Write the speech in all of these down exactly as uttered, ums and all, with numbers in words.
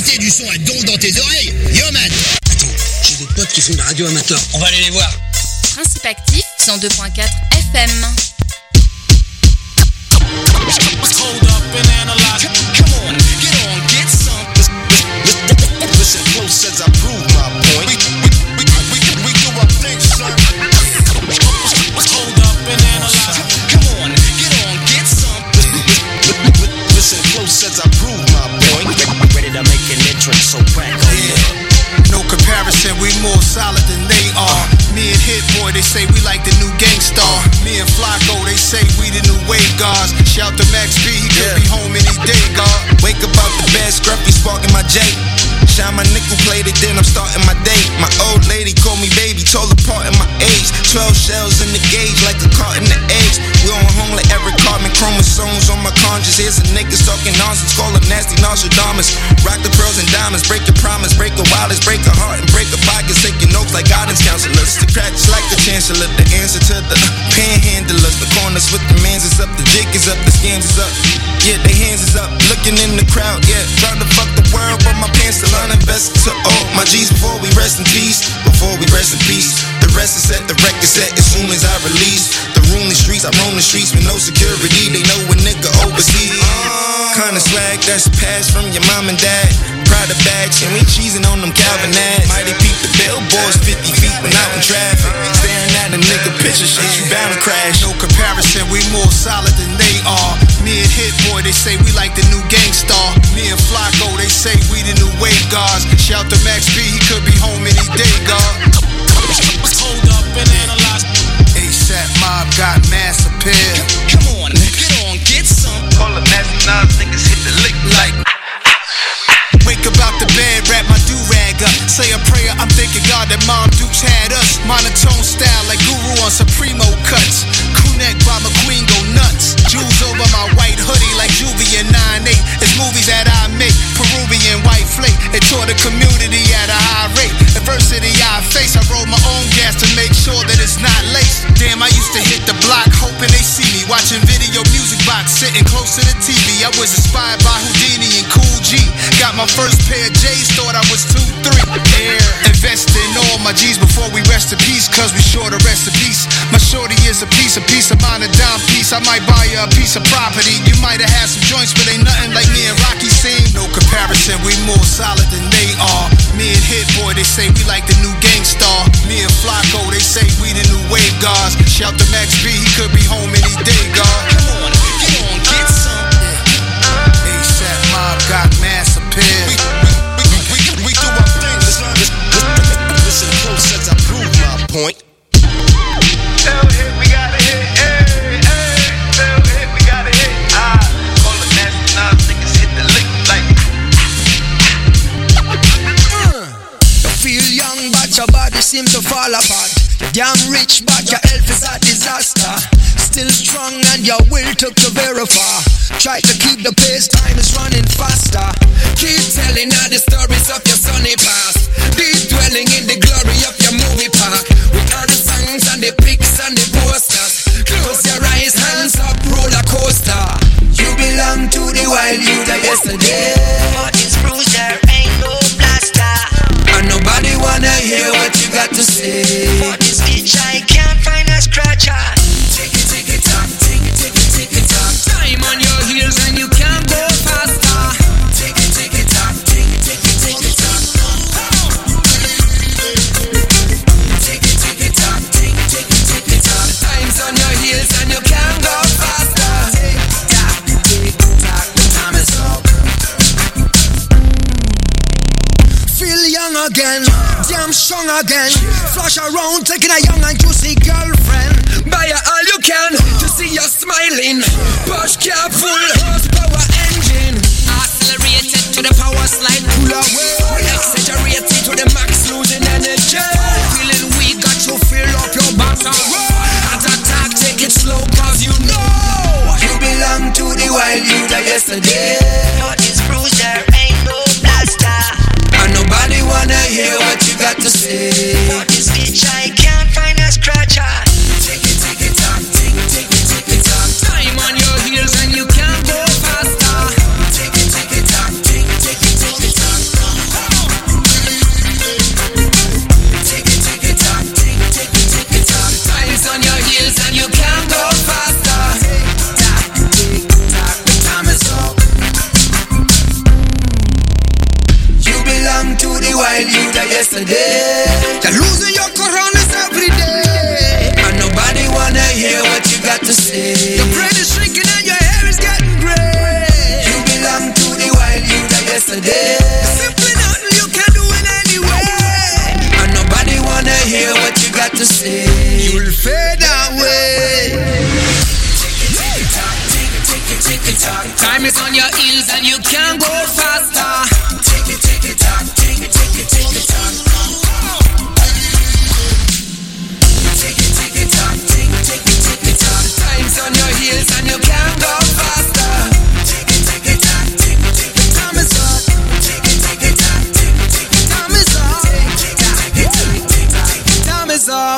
péter du son à donf dans tes oreilles. Yo man. Attends, j'ai des potes qui font de la radio amateur. On va aller les voir. Principe actif, cent deux point quatre F M. Hold up and analyze. Come on, get on, get some. Listen close as I prove my point. We, we, we, we, we do our thing, son. Hold up and analyze. Come on, get on, get some. Listen close as I prove my point. Ready to make an entrance, so crack on yeah. No comparison, we more solid than they are. Me and Hit Boy, they say we like the new Gangstar. Me and Flacco, they say we the new wave guards. Shout to Max B, he could yeah. be home any day, God. Wake up out the bed, scruffy sparking my J. Shine my nickel plated, then I'm starting my day. My old lady called me baby, told apart in my age. Twelve shells in the gauge, like a carton of eggs. We on home like every carbon, chromosomes on my conscience. Here's some niggas talking nonsense, call them nasty Nostradamus. Rock the pearls and diamonds, break your promise, break a wireless, break a heart and break a pockets. Take your notes like guidance counselors. The practice like the chancellor, the answer to the panhandlers. The corners with the mans is up, the jig is up, the scams is up. Yeah, they hands is up, looking in the crowd, yeah. Trying to fuck the world, but my pants still uninvested to all my G's before we rest in peace. Before we rest in peace. The rest is set, the record set as soon as I release. The room the streets, I roam the streets with no security. They know a nigga overseas. Kinda swag that's passed from your mom and dad. Prada bags, and we cheesing on them Calvin ads. Mighty peep the billboards, fifty feet when out in traffic. Staring at a nigga picture, shit, you bound to crash. No comparison, we more solid than they are. Me and Hit Boy, they say we like the new Gangstar. Me and Flacco, they say we the new wave guards. Shout to Max B, he could be home any day, God. Hold up and analyze. ASAP Mob got mass appeal. Come on, get on, get some. Call them nasty Nas, niggas hit the lick like. Wake up out the bed, wrap my do-rag up. Say a prayer, I'm thanking God that Mom Dukes had us. Monotone style like Guru on Supremo cuts. Crew-neck by McQueen go nuts. Jewels over my white hoodie like Juvie and nine eight. It's movies that I make, Peruvian white flake. It taught the community at a high rate. Adversity I face, I roll my own gas to make sure that it's not laced. Damn, I used to hit the block hoping they see me. Watching video music box, sitting close to the T V. I was inspired by Houdini and Cool G. Got my first pair of J's, thought I was two, three. Air. Invest in all my G's before we rest in peace, cause we sure to rest in peace. My shorty is a piece, a piece of mine, a dime piece. I might buy you a piece of property. You might have had some joints, but ain't nothing like me and Rocky seen. No comparison, we more solid than they are. Me and Hit Boy, they say we like the new Gangstar. Me and Flacco, they say we the new wave guards. Shout to Max B, he could be home any day, God. Come on, get on, get some. ASAP Mob got mass appeal. We, we, we, we, we do our thing, son. Listen close as I prove my point. Tell hit, we gotta hit, hey, hey. Tell hit, we gotta hit, ah. Call them nasty Nas, niggas hit the lick like. You feel young, but your body seem to fall apart. You're damn rich, but your health is a disaster. Still strong and your will took you very far. Try to keep the pace, time is running faster. Keep telling all the stories of your sunny past. Deep dwelling in the glory of your movie park. With all the songs and the pics and the posters. Close your eyes, hands up, roller coaster. You belong to the wild youth of yesterday. What is bruiser, ain't no blaster. And nobody wanna hear what you got to say. What is bitch, I can't find a scratcher. Tick it, tick it, tock, tick it, tick it, tick it, tock. Time on your heels and you can't go faster. Tick it, tick it, tock, tick it, tick it, tick it, tock. Tick it, tick it, tock, tick it, tick it, tick it, tock. Time's on your heels and you can't go faster. Tick tock, tick tock, the time is up. Feel young again, damn strong again. Flash around, taking a young and juicy girlfriend. Buy her all you can to see you smiling. Push car full horsepower engine. Accelerated to the power slide. Pull away, exaggerated to the max, losing energy. Feeling weak, got you fill up your back and roll. At attack, take it slow, cause you know you belong to the wild youth of yesterday. What is bruiser, ain't no blaster. And nobody wanna hear what you got to say. What is bitch, I can't find a scratcher. Tick it, tick it, tock, tick it, tick it, tick it, tock. Time on your heels and you can't go faster. Tick it, tick it, tock, tick it, tick it, tick it, tock. yesterday. You're losing your coronas every day, and nobody wanna hear what you got to say. Your brain is shrinking and your hair is getting gray. You belong to the wild youth of yesterday. Simply nothing you can do in any way, and nobody wanna hear what you got to say. You'll fade away. Time is on your heels and you can't go faster. Take it, take it, talk, take it, take it, take it, talk. Take it, take it, talk, take it, take it, take it, talk. Time's on your heels and you can't go faster. Take it, take it, talk, take it, take it, time is up. Take it, take it, talk, take it, take it, time is up. Take it, take it, talk, take it, take it, time is up.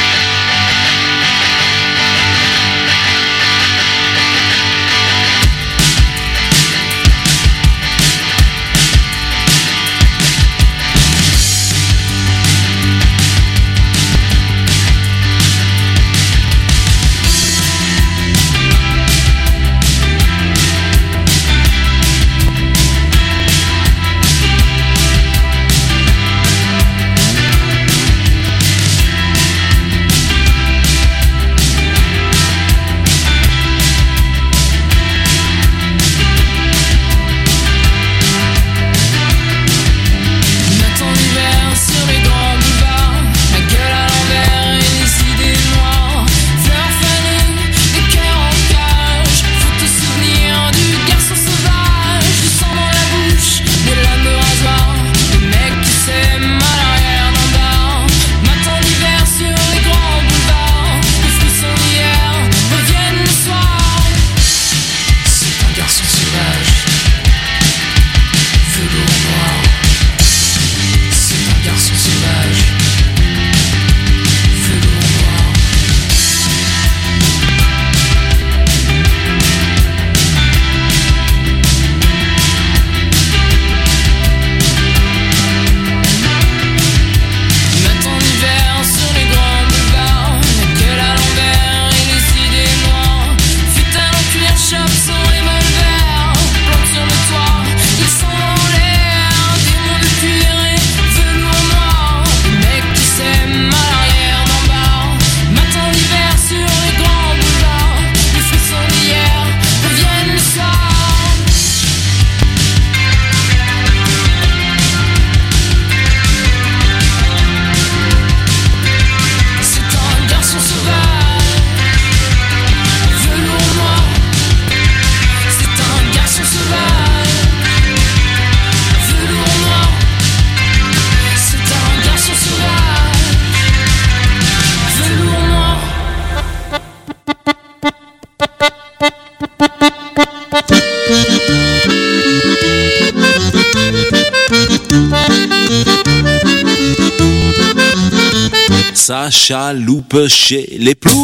Sa chaloupe chez les ploucs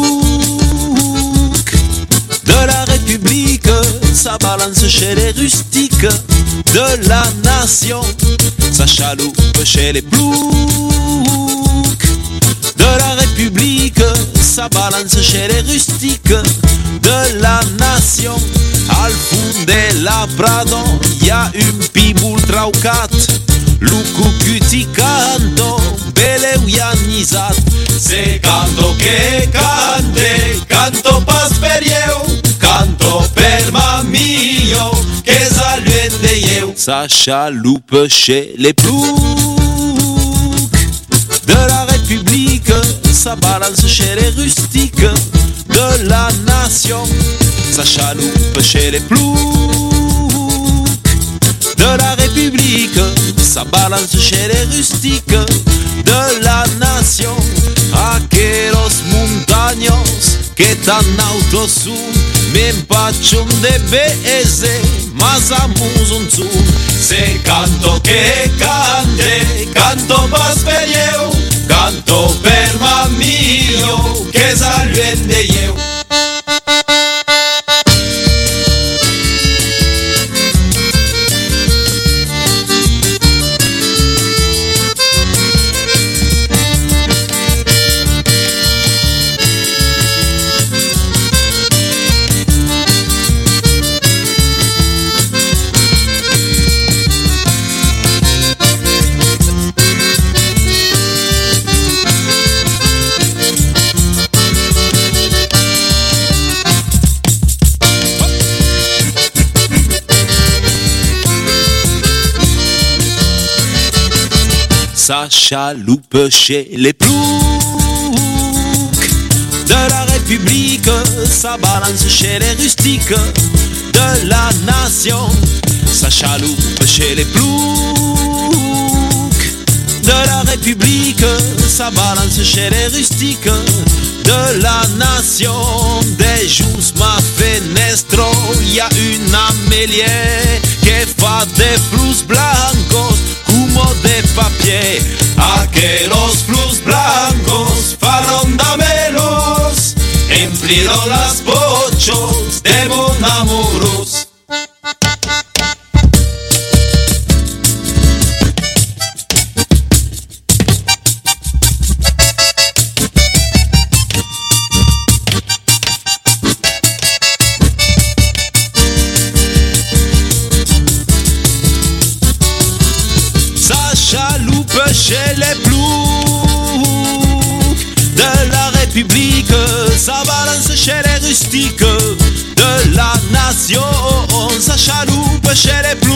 de la République, sa balance chez les rustiques de la nation. Sa chaloupe chez les ploucs de la République, sa balance chez les rustiques de la nation. Al funde la Prado y a un pibul traucat, lucru cuti canto, bele uianizat. Se canto che cante, canto pas per eu, canto per mamio, che saluende eu. Sa chaloupe chez les ploucs de la République, sa balance chez les rustiques de la nation. Sa chaloupe chez les ploucs de la République, sa balance chez les rustiques de la nation. Aqueros montaños que tan altos son, me empachon de beze, mas amuzon son. Se canto que cante, canto pas per eu, canto per mamio, que saluende eu. sa chaloupe chez les ploucs de la République, sa balance chez les rustiques de la nation, sa chaloupe chez les ploucs de la République, sa balance chez les rustiques de la nation. Des jours ma fenestro, y a une améliée que fa des flus blancos como de papier. Aquellos flus blancos fueron damelos, emplieron las bochos de mon amoros. Chez les ploucs de la République, sa balance chez les rustiques de la nation, sa chaloupe chez les ploucs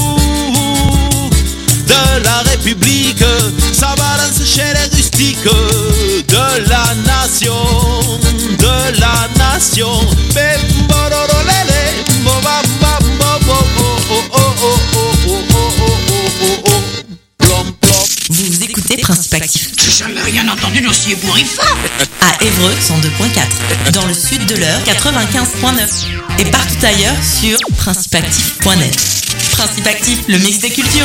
de la République, sa balance chez les rustiques de la nation, de la nation. Vous écoutez Principe Actif. J'ai jamais rien entendu d'aussi ébouriffant. À Évreux, cent deux point quatre. Dans le sud de l'Eure, quatre-vingt-quinze point neuf. Et partout ailleurs sur principe actif point net. Principe Actif, le mix des cultures.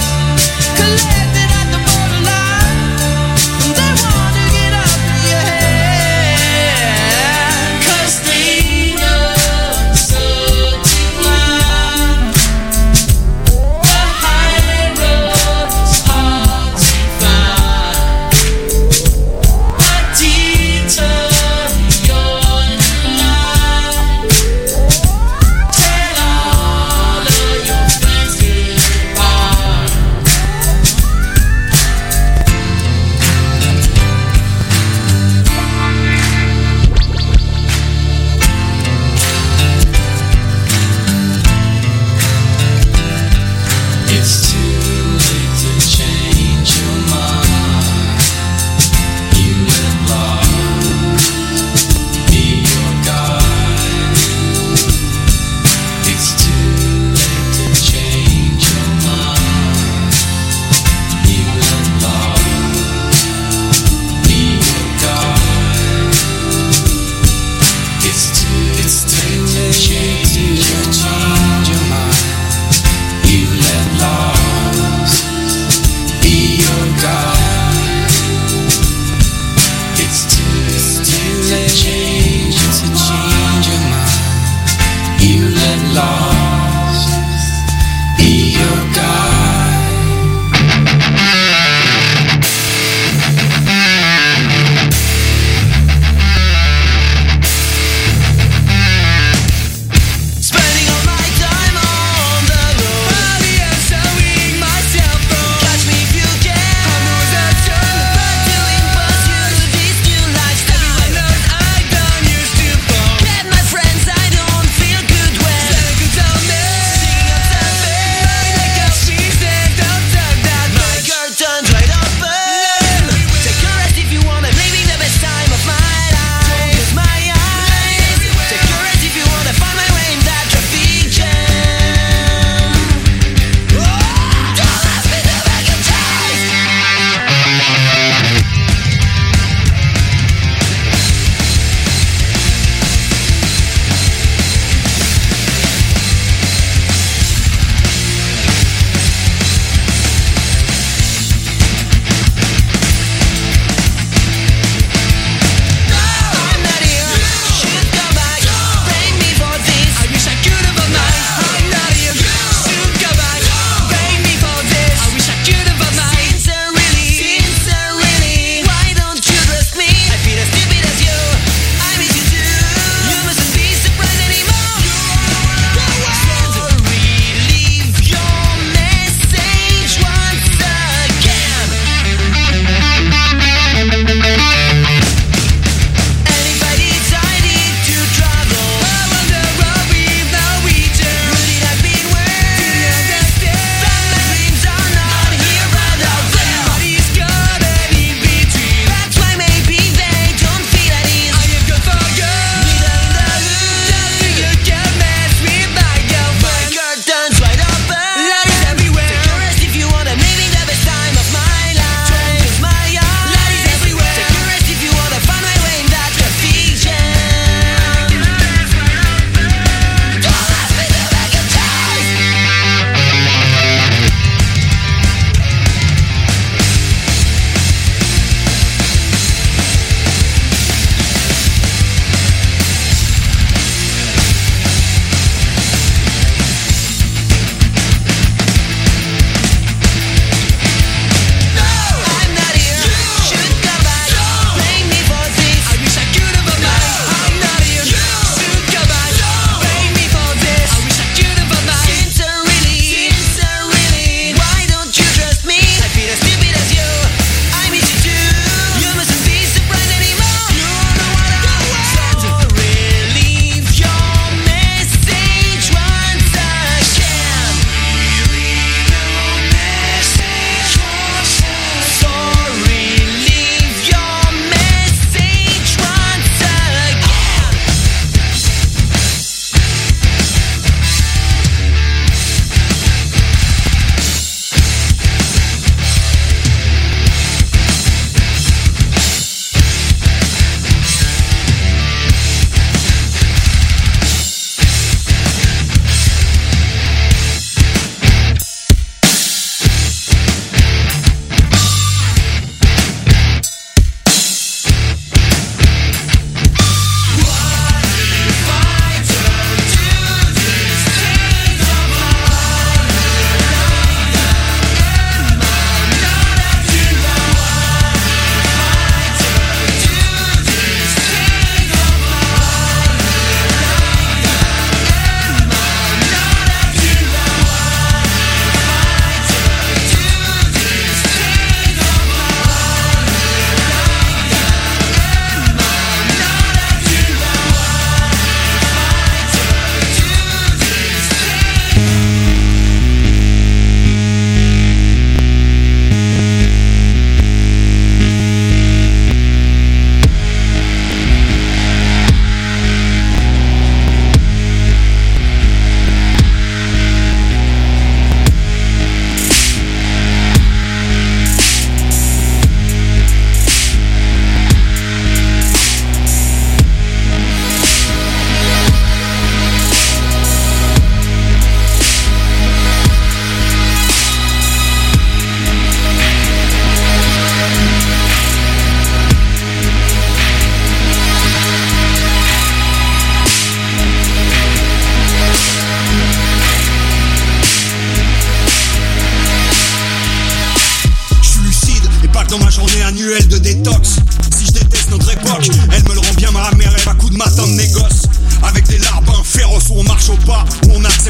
Collected at the borderline, they wanna get up in your head.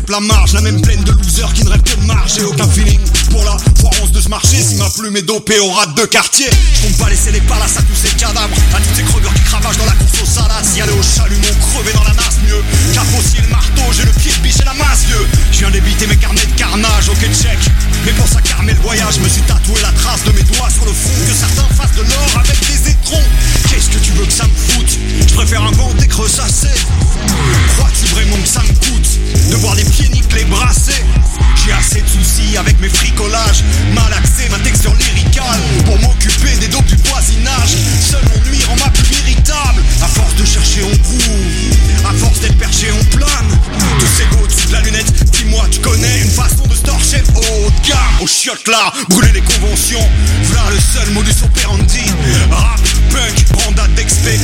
coupe la marge, la même plaine de losers qui ne rêvent que de marge. J'ai aucun feeling pour la foirance de ce marché. Si ma plume est dopée au rat de quartier, je compte pas laisser les palaces à tous ces cadavres, à tous ces creuveurs qui cravagent dans la course aux salades. Si aller au chalumeau, crever dans la nasse mieux qu'appocier le marteau, j'ai le pied de biche et la masse vieux. Je viens débiter mes carnets de carnage, ok check. Mais pour ça calmer le voyage, je me suis tatoué la trace de mes doigts sur le front. Que certains fassent de l'or avec des étrons. Qu'est-ce que tu veux que ça me foute? Je préfère inventer que ressasser. Crois-tu vraiment que ça me coûte de voir des pieds nickelés brassés? J'ai assez de soucis avec mes fricolages, malaxé ma texture lyricale pour m'occuper des dos du voisinage. Seul mon nuit rend ma plus irritable. À force de chercher on groove, à force d'être perché on plane. Tous ces go au-dessus de la lunette, dis-moi tu connais une façon de se torcher haut de gamme. Au chiottes là, brûler les conventions, voilà le seul modus operandi. Rap, punk, brandade d'expé,